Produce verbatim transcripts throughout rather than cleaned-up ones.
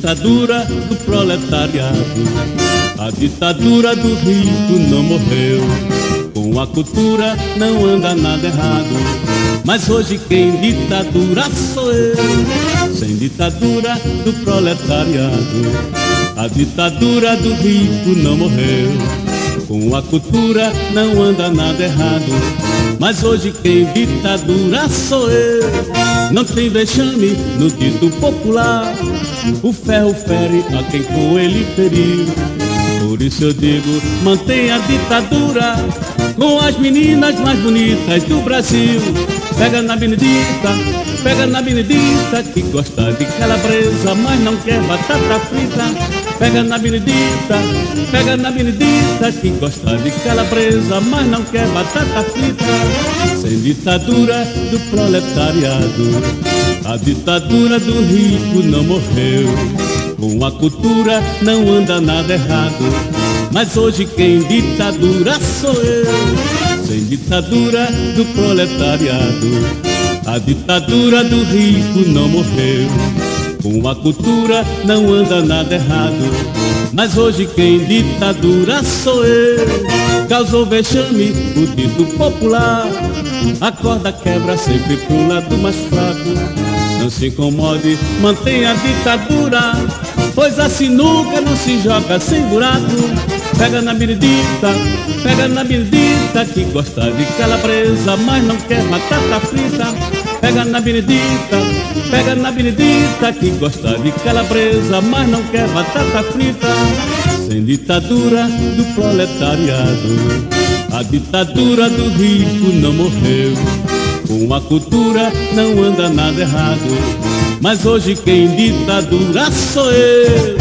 ditadura do proletariado. A ditadura do rico não morreu, com a cultura não anda nada errado. Mas hoje quem ditadura sou eu, sem ditadura do proletariado. A ditadura do rico não morreu, com a cultura não anda nada errado. Mas hoje quem ditadura sou eu. Não tem vexame no dito popular, o ferro fere a quem com ele feriu. Por isso eu digo, mantenha a ditadura com as meninas mais bonitas do Brasil. Pega na Benedita, pega na Benedita, que gosta de calabresa, mas não quer batata frita. Pega na Benedita, pega na Benedita, que gosta de calabresa, mas não quer batata frita. Sem ditadura do proletariado, a ditadura do rico não morreu, com a cultura não anda nada errado. Mas hoje quem ditadura sou eu, sem ditadura do proletariado. A ditadura do rico não morreu, com a cultura não anda nada errado. Mas hoje quem ditadura sou eu. Causou vexame o dito popular, a corda quebra sempre pro lado mais fraco. Não se incomode, mantenha a ditadura, pois a sinuca não se joga sem buraco. Pega na Benedita, pega na Benedita, que gosta de calabresa, mas não quer batata frita. Pega na Benedita, pega na Benedita, que gosta de calabresa, mas não quer batata frita. Sem ditadura do proletariado, a ditadura do rico não morreu, com a cultura não anda nada errado. Mas hoje quem ditadura sou eu.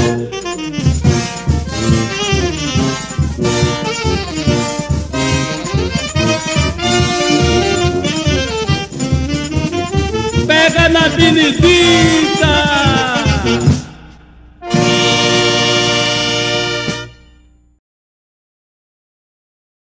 Pega na Benedita.